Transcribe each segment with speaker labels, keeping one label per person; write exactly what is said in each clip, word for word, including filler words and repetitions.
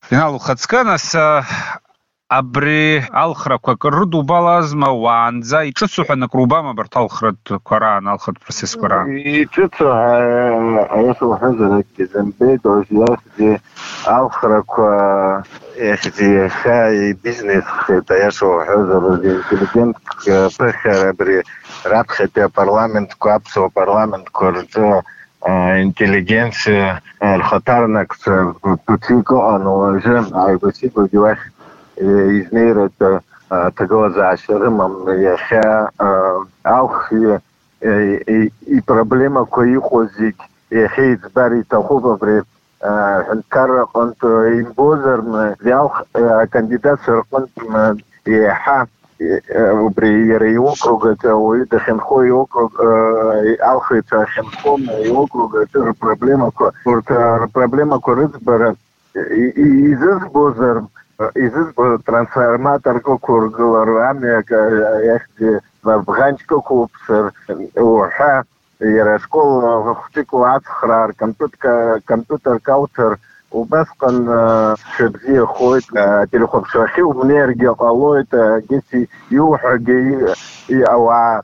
Speaker 1: Финал Ухацканас абри алхрақәак рыдубала азма уаанӡа иҿыцу ҳәа накрубама абарҭ алхратә қәаран, алхратә процессқәа раан?
Speaker 2: Иҿыцу аиашуҳәозар акгьы зымбеит, уажәы алхрақәа иахьа иахьа ибизнесхеит аиашуҳәозар интеллигентк ԥыхьара абри раԥхьатәи апарламентқәа, аԥсуа парламентқәа рҿы интеллигенциа рхаҭарнакцәа ԥыҭҩык ыҟан, уажәы ааигәа-сигәагьы уахь изнеиратәы аҭагылазаашьа рымам. Иахьа алхи ипроблемақәа иҟоу зегь иахьа иӡбар иҭахуп. Абри аҳәынҭқарра аҟнытә имбозарны алх акандидатцәа рҟнытә иаҳа убри иара иокруг аҿы ауаҩы дахьынхо иокруг алхыҩцәа ахьынхом иокруг аҿы рпроблемақәа урҭ рпроблемақәа рыӡбара изызбозар изызбо трансформаторк ықәыргылар, амҩак иахьгьы бӷанҷк уҳәа иара школ хәыҷык уацхраар, компиутерк ауҭар, убасҟан шыбзиахоит, ателехәаԥшрахьы умнеиргьы ҟалоит, агьыс иуҳәагьы ауаа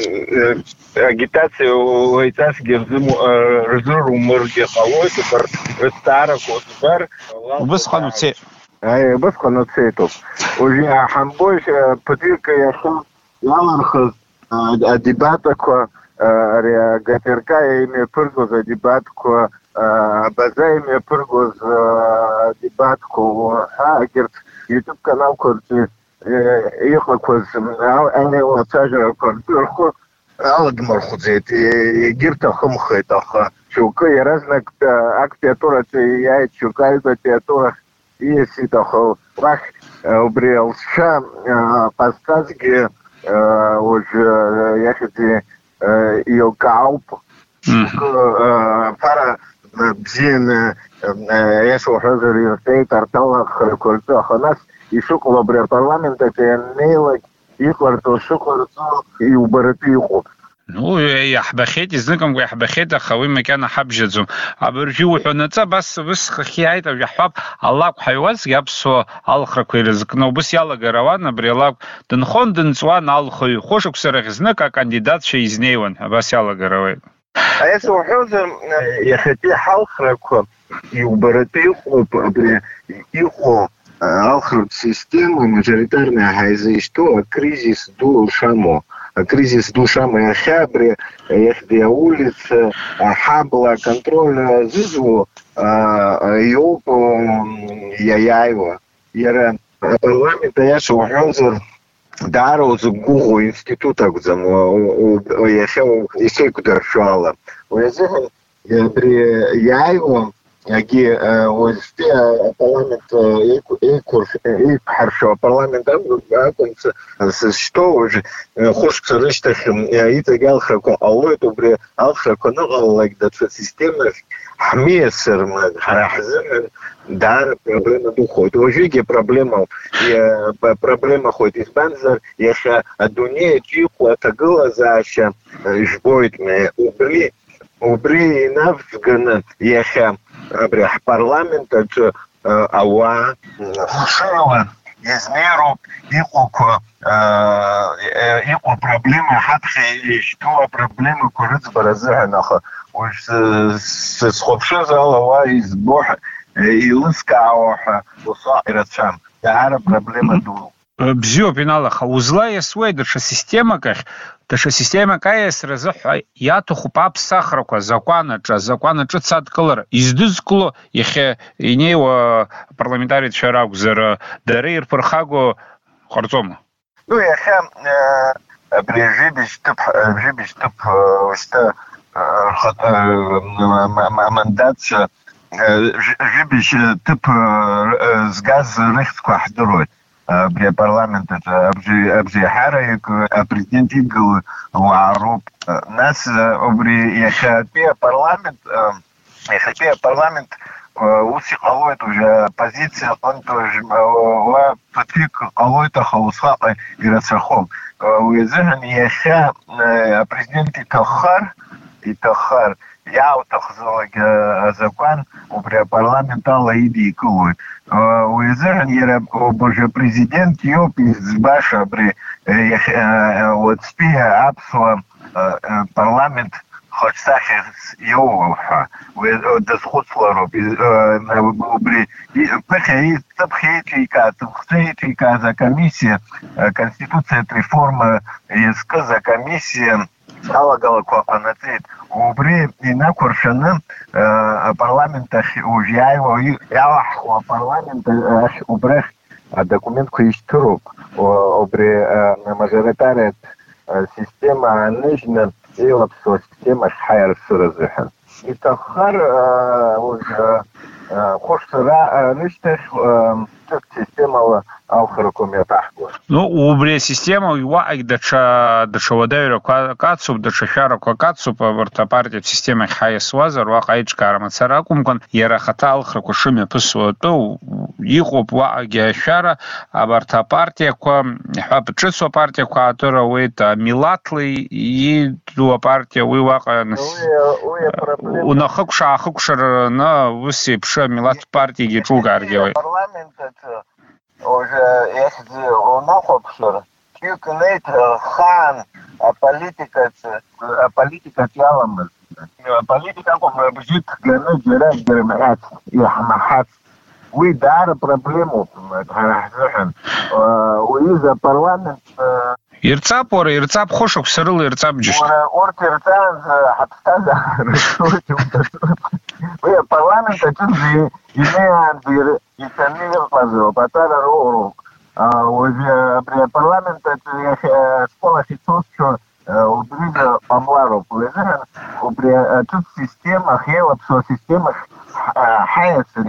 Speaker 2: агитациа уаҩҵасгьы рзырумыргьы ҟалоит, рызҵаарақәа узбар
Speaker 1: убысҟан уцеит.
Speaker 2: Аи, убысҟан уцеитоуп. Уажәы ҳамбои ԥыҭҩык иахьа иалырхыз адебатақәа, ари агатерка имҩаԥыргоз адебатқәа, абаза имҩаԥыргоз адебатқәа уҳәа егьырҭ ютуб каналқәа рҿы иҟақәаз аилацәажәарақәа ртәы рхәы аладмырхәӡеит, егьырҭ ахымхеит, аха шьоукы иаразнак актәи атураҿы иааит, шьоукы аҩбатәи атурахь ииасит, аха уахь убри алшьа ҟазҵазгьы уажәы иахьаӡа еилкаауп. Ԥара бзианы аиашуҳәозар ирҳәеит арҭ алахрақәа рҿы, аха нас ишыҟало абри апарламент аҿы ианнеилак иҟарҵо шыҟарҵо иубаратәы иҟоуп.
Speaker 1: Ну, иаҳбахьеит, изныкымкәа иаҳбахьеит, аха уи макьана ҳабжьаӡом. Абыржәы уҳәонаҵы абас усхах иааит, иаҳҳәап, алакә ҳаҩуазгьы аԥсуа алхрақәа ирызкны убыс иалагар ауан, абри алакә дынхон дынҵуан алхыҩ, хәышықәса рахь знык акандидатцәа изнеиуан, абас иалагар ауеит.
Speaker 2: Аиашуҳәозар иахьатәи ҳалхрақәа иубаратәы иҟоуп, абри иҟоу алхратә система мажоритарная ҳаизышьҭоу акризис ду шамоу. Кризис душам иахьа абри иахьа аулица, аҳабла, аконтроль зызу иоуп иаиааиуа. Иара апарламент аиашуҳәозар даара узықәгәыӷуа институт акәӡам, иахьа исеиқәдыршәо ала. Уи азыҳәан абри иааиуа агьи уажәтәи апарламент еиқәҳаршәо апарламент акәымца сызшьҭоу уажә хәышықәса рышьҭахь иҵегь алхрақәа ҟалоит, убри алхрақәа аныҟалалак даҽа системахь ҳмиасырма ҳара ҳзыҳәан даара проблема духоит. Уажәыгьы проблемоуп, проблемахоит, избанзар иахьа адунеиаҿ иҟоу аҭагылазаашьа жәбоит, убри убри инавҵганы иахьа абри ҳпарламент аҿы ауаа хшыла изнеироуп иҟоуқәа, иҟоу проблема ҳаԥхьа ишьҭоу апроблемақәа рыӡбара азыҳәан, аха уажә сызхәаԥшыз ала ауаа избо еилызкаауа ҳәа усҟак ирацәам, даара проблема дуоуп.
Speaker 1: Бзиоуп Инал, аха узлаиасуеит даҽа системак ахь, даҽа системак аиасразы ҳәа иаҭахуп аԥсахрақәа азакәан аҿы, азакәан аҿыц адкылара. Издызкыло иахьа инеиуа апарламентарицәа ракәзар, дара ирԥырхаго ҟарҵома?
Speaker 2: Ну, иахьа абри ажәибжь-ҭыԥ шьҭа амандатцәа ажәибжь-ҭыԥ згаз рыхьӡқәа ҳдыруеит. Абри апарламент аҿы абжеиҳараҩык апрезидент игыло ауаа роуп. Нас убри иахьатәи апарламент иахьатәи апарламент ус иҟалоит, уажәы апозициа аҟнытә уа ԥыҭҩык ҟалоит, аха усҟак ирацәахом. Уи азыҳәан иахьа апрезидент иҭаххар иҭаххар иауҭахӡалак азакәан убри апарламент ала идикылоит. Уи азыҳәан иара убыржәы апрезидент иоуп избаша абри уаҵәтәи аԥсуа парламент хәаҿсахьас иоуа ҳәа дазхәыцлароуп. Убри ԥыхьа ҵыԥхьа еиҿикаа, ҵыԥхӡы еиҿикааз акомиссиа, конституциатә реформа иазкыз акомиссиа алагалақәа ҟанаҵеит. Убри инақәыршәаны апарламент ахь уажә иааиуа иалаҳхуа апарламент ахь убрахь адокументқәа ишьҭыроуп. Убри амажоритариатә система ааныжьны еилаԥсоу асистема ахьҳаиарсыр азыҳәан. Иҭаххар уажә хәышҭра рышьҭахь ҿыц системала алхрақәа мҩаԥаҳгуа.
Speaker 1: Ну, убри асистема уаҟагь даҽа даҽа уадаҩрақәа кацуп, даҽа шәарақәа кацуп, абарҭ апартиатә системахь ҳаиасуазар, уаҟа аиҿкаара мацара акәымкәан, иара ахаҭа алхрақәа шымҩаԥысуа атәы иҟоуп уаҟагьы ашәара, абарҭ апартиақәа, иҳәап, ҿыцу апартиақәа аатыр ауеит, амилаҭла ииду апартиа, уи уаҟа унахыкәша-аахыкәшараны ус еиԥш амилаҭтә партиагьы ҿугааргьы ауеит.
Speaker 2: Уже если унахәаԥшыр, ҿиак инеит хаан аполитикаҿы, аполитикаҿ иаламызт. Аполитика акәым, бжьык ганы џьара дырмҳәац, иаҳмаҳац. Уи даара проблемоуп ҳара ҳзыҳәан. Уи апарламент
Speaker 1: ирҵап, уара, ирҵап, хәышықәса рыла ирҵап џьышьҭ.
Speaker 2: Урҭ ирҵаанӡа ҳаԥсҭазаара уи апарламент аҿынӡа инеиаанӡа ицаны иҟазароуп, аҵара роуроуп. Уажәы абри апарламент школахь ицозшәа убригьы ҟамлароуп. Уи азыҳәан убри аҿыц системахь, еилаԥсуа системахь ҳаиасыр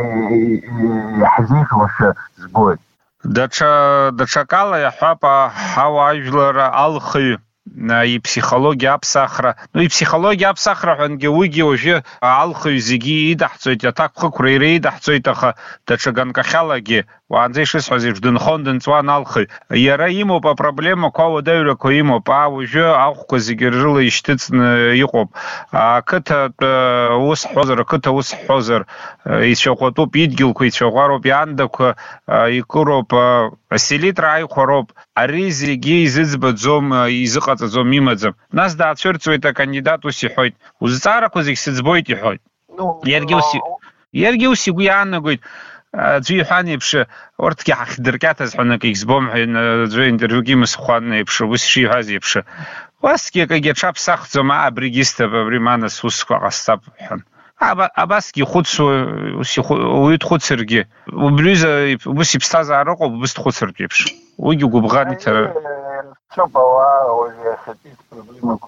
Speaker 2: иаҳзеиӷьуашәа збоит.
Speaker 1: Даҽа даҽакала иаҳҳәап ҳауаажәлар алхыҩ иԥсихологиа аԥсахра. Ну, иԥсихологиа аԥсахра ҳәангьы уигьы уажәы алхыҩ зегьы идаҳҵоит, аҭакԥхықәра иара идаҳҵоит, аха даҽа ганкахьалагьы уаанӡа ишысҳәаз еиԥш дынхон дынҵуан алхыҩ. Иара имоуп апроблемақәа, ауадаҩрақәа имоуп, уажәы ахәқәа зегьы рыла ишьҭыҵны иҟоуп. Ақыҭатә ус ҳҳәозар, ақыҭа ус ҳҳәозар, ицәаӷәатәуп идгьылқәа, ицәаӷәароуп иандақәа, икыроуп аселитра аиқәароуп. Ари зегьы изыӡбаӡом, изыҟаҵаӡом, имаӡам. Нас даацәырҵуеит акандидат, ус иҳәоит. Узҵаарақәа зегь сыӡбоит иҳәоит. Иаргьы ус игәы иаанагоит. Аӡәы иҳәан еиԥш, урҭгьы ҳахьдыркьаҭаз ҳәа акы егьзбом ҳәа аӡәы интервиугьы имысхуан еиԥш, ус ишиҳәаз еиԥш. Усгьы акагьы аҽаԥсахӡом, аа, абригьы исҭап, абри ма нас усқәа ҟасҵап ҳәан. Абасгьы ихәыцуа, уаҩы дхәыцыргьы, убриазы ус иԥсҭазаара ыҟоуп, убыс дхәыцыртә еиԥш. Уигьы гәыбӷан иҭара.
Speaker 2: Ҽоуп ауаа уажәы иахьатәи проблемақәа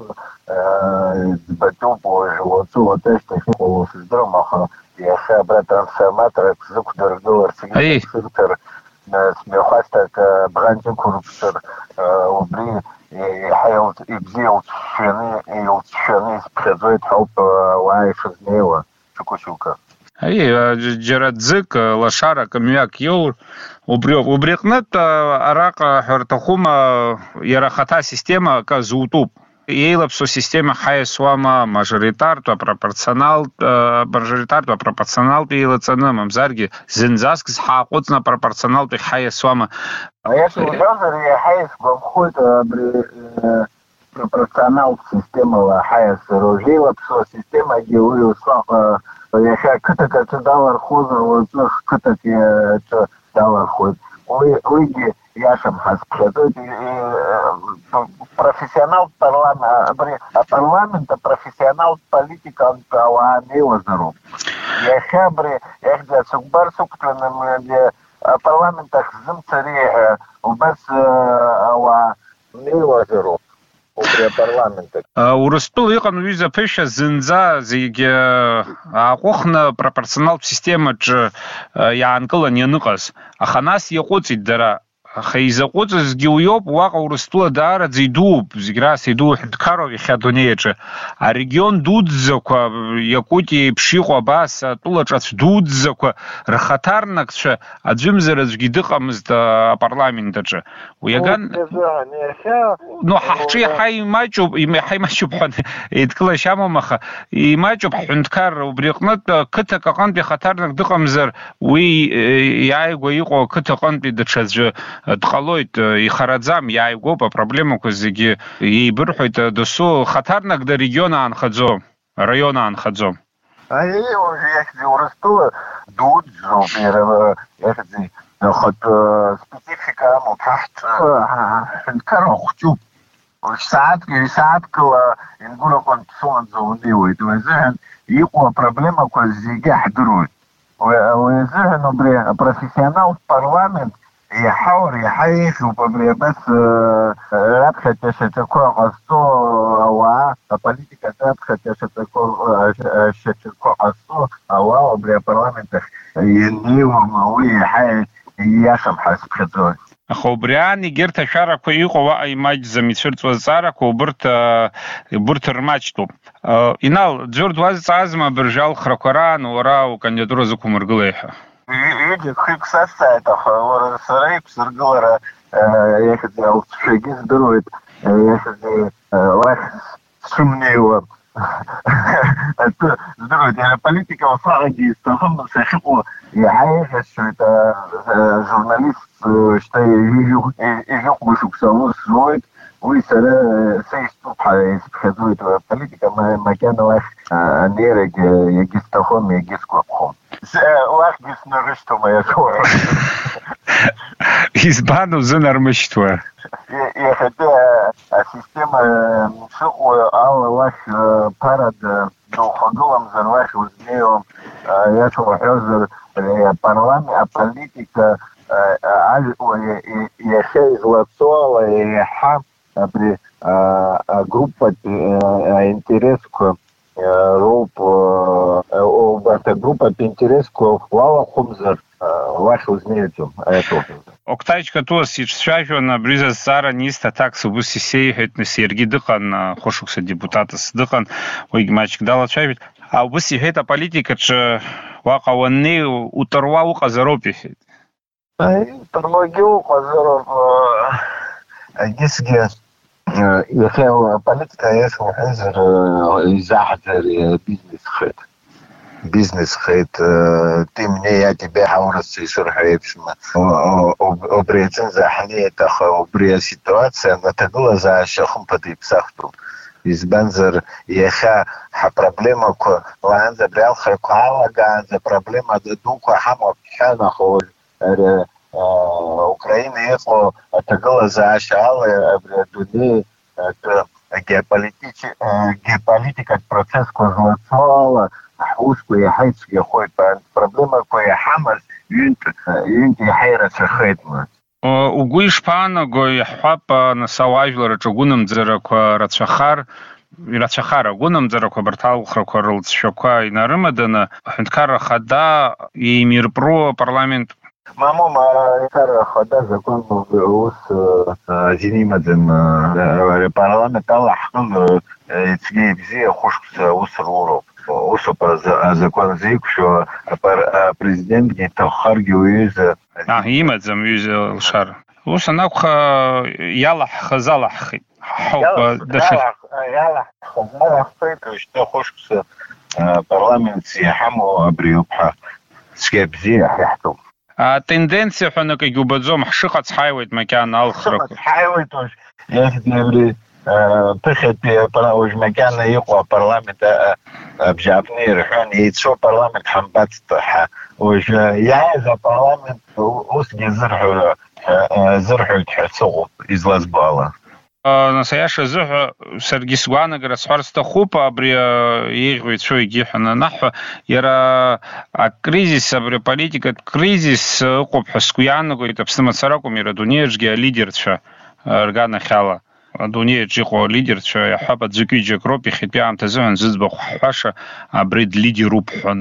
Speaker 2: ӡбатәуп, уажәы уаҵәы уаҵәашьҭахь иҟало сыздырам, аха иахьа абра трансформаторак зықәдыргыларц исырҭар, смҩахәасҭак бӷанҷ ықәырԥсыр, убри иаҳа ибзиа илҵшәаны исԥхьаӡоит ҳәоуп ауаа ишызнеиуа шьоукы-шьоукы.
Speaker 1: Аи, џьара ӡык, лашарак, мҩак иоур, убриоуп. Убри аҟнытә араҟа ҳәарҭахума, иара ахаҭа асистема акы зутәуп. Еилаԥсуа система ҳаиасуама мажоритартә, апропорционалтә, мажоритартә, апропорционалтә еилаҵаны, мамзаргьы зынӡаск ҳааҟәыҵны апропорционалтә ҳаиасуама.
Speaker 2: Аиаша уҳәозар, иаҳа исгәаԥхоит абри пропорционалтә системала ҳаиасыр. Уажәы еилаԥсуа системагьы уи усҟаҟа иахьа қыҭак аҿы далархозар, уаҵәы қыҭак аҿы далархоит. Уигьы иашам ҳазԥхьаӡоит. Профессионалтә апарламент апрофессионалтә политикантә ауаа неиуазароуп. Иахьа абри иахьӡа ацәыкәбар сықәҭәаны апарламент ахь зымцареиҳәа убас ауаа неиуазароуп.
Speaker 1: Урыстәыла иҟан ҩыза ԥышәа зынӡа зегьы ааҟәыхны пропорционалтә системаҿы иаанкылан ианыҟаз. Аха нас иаҟәыҵит дара Аха изаҟәыҵызгьы уиоуп, уаҟа Урыстәыла даараӡа идууп, зегь рас идуу ҳәынҭқарроуп иахьа адунеи аҿы. Арегион дуӡӡақәа, Иакутиа еиԥш иҟоу абас атәылаҿацә дуӡӡақәа рхаҭарнакцәа аӡәымзар аӡәгьы дыҟамызт апарламент аҿы. Уи аган ну ҳахҿы иаҳа имаҷуп, иаҳа имаҷуп ҳәа еидкылашьа амам, аха имаҷуп ҳҳәынҭқар убри аҟнытә қыҭак аҟынтәи ахаҭарнак дыҟамзар, уи иааигәа иҟоу ақыҭа аҟынтәи даҽаӡәы дҟалоит, ихараӡам, иааигәоуп апроблемақәа зегьы еибырҳәоит досу хаҭарнак дарегион аанхаӡом, араион аанхаӡом.
Speaker 2: Урыстәыла дуӡӡоуп, иахьӡи خد سبيسيفيكا متحت الكرة خطوب ساعات ساعات كلا نقول كنت صون زوني ويتوزعن يقوى بروبليما كل زيجة حضروي ويزعن بري بروفيسيونال بارلمنت يحاور يحيش وبري بس رابخة تشتكو قصو أو بوليتيكا رابخة تشتكو تشتكو قصو أو بري بارلمنت ينيو موي حي ياشم حسب خطوي
Speaker 1: Аха убри аан егьырҭ ашәарақәа иҟоу уаҟа имаҷӡам ицәырҵуаз ҵаарақәа убырҭ убырҭ рмаҷтәуп. Инал, ӡәыр дуазҵаазма абыржәалхрақәа раан уара укандидатура зықәумыргылеи ҳәа?
Speaker 2: Ҩыџьа хҩык сазҵааит, аха уара сара иқәсыргылара иахьаӡа ауцәшәагьы здыруеит, иахьаӡа лахь сшымнеиуа здыруеит, иара политика уасаҟагьы исҭахым сахьыҟоу иаҳа еиӷьасшьоит ажурналист шьҭа ижәыҟәба шықәса аус зуеит, уи сара сеистәуп ҳәа исԥхьаӡоит, политика макьана лахь анеирагь иагьысҭахым, иагьысгәаԥхом. Лахьгьы снарышьҭуам аиашуа.
Speaker 1: Избан узынармышьҭуа?
Speaker 2: Иахьатәи асистема шыҟоу ала лахь ԥарада духагыламзар, лахь узнеиуам, иашәа уҳәозар аполитика иахьа излацо ала иаҳа абри агруппатә интересқәа роуп, убарҭ агруппатә интересқәа уалахәымзар лахь узнеиӡом аиашоуп.
Speaker 1: Октаичка туас иҿцәажәон абри зазҵаара анист аҭакс убыс исеиҳәеит, нас иаргьы дыҟан, хәышықәса депутатас дыҟан, уигьы маҷк далацәажәеит. Убыс иҳәеит аполитикаҿы уаҟа уаннеи уторуа уҟазароуп иҳәеит.
Speaker 2: Уторуагьы уҟазароуп, агьысгьы иахьа аполитика иашәа уҳәозар изаҳҭар бизнесхеит. Бизнесхеит, ты мне, я тебе ҳаурысцәа ишырҳәо еиԥшма. Убри аҿынӡа ҳнеит, аха убри аситуациа аҭагылазаашьа хымԥада иԥсахтәуп. Избанзар иахьа ҳапроблемақәа лаанӡа абри алхрақәа алагаанӡа апроблема дуқәа ҳамоуп ҳҳәан, аха Украина иҟоу аҭагылазаашьа ала абри адунеи геополитикатә процессқәа злацо ала ҳусқәа иаҳа ицәгьахоит, проблемақәа иаҳамаз ҩынтә иаҳа ирацәахеит.
Speaker 1: Угәы ишԥаанаго, иаҳҳәап, нас ауаажәлараҿы агәынамӡарақәа рацәахар, ирацәахар агәынамӡарақәа абарҭ алхрақәа рылҵшәақәа инарымаданы аҳәынҭқарра хада иеимирпру апарламент?
Speaker 2: Мамоу, аҳәынҭқарра хада закон ус азин имаӡам, апарламент ала ҳҟны ицәгьа ибзиа хәышықәса ус руроуп. Усоуп азакон зеиқәшәо, апрезидентгьы иҭаххаргьы уҩыза
Speaker 1: имаӡам ҩыза лшара. Ус анакәха иалаҳхыз алаҳхит.
Speaker 2: Иалаҳхыз алаҳхит, шьҭа хәышықәса апарламент иаҳамоу абри ауп ҳәа цәгьа бзиа ҳиаҳтәуп.
Speaker 1: Атенденциа ҳәа акагьы убаӡом, ҳшыҟац ҳаиуеит макьана алхрақәа.
Speaker 2: Ҳаиуеит уажә, иахьаӡа абри ԥыхьатәи уажә макьана иҟоу апарламент абжьааԥны ирҳәон, еицәоу апарламент ҳамбацт ҳәа. Уажә иааиз апарламент усгьы зырҳәоит ҳәа сыҟоуп излазбо ала.
Speaker 1: Нас аиаша азыҳәа саргьы сгәаанагара сҳәар сҭахуп, абри еиӷьу ицәоу егьиҳәан анаҳҳәа, иара акризис, абри аполитикатә кризис ыҟоуп ҳәа сгәы иаанагоит, Аԥсны мацара акәым, иара адунеиаҿгьы алидерцәа рганахь ала. Адунеиаҿ иҟоу алидерцәа иаҳҳәап аӡәк-ҩыџьак роуп, иахьатәи аамҭа азыҳәан зыӡбахә ҳҳәаша абри длидеруп ҳәа.